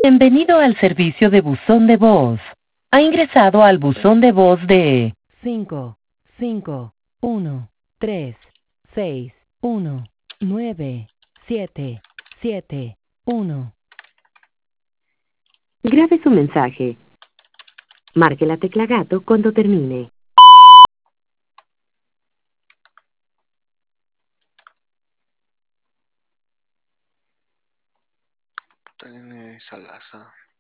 Bienvenido al servicio de buzón de voz. Ha ingresado al buzón de voz de 55136197771. Grabe su mensaje. Marque la tecla gato cuando termine. Tiene Salazar.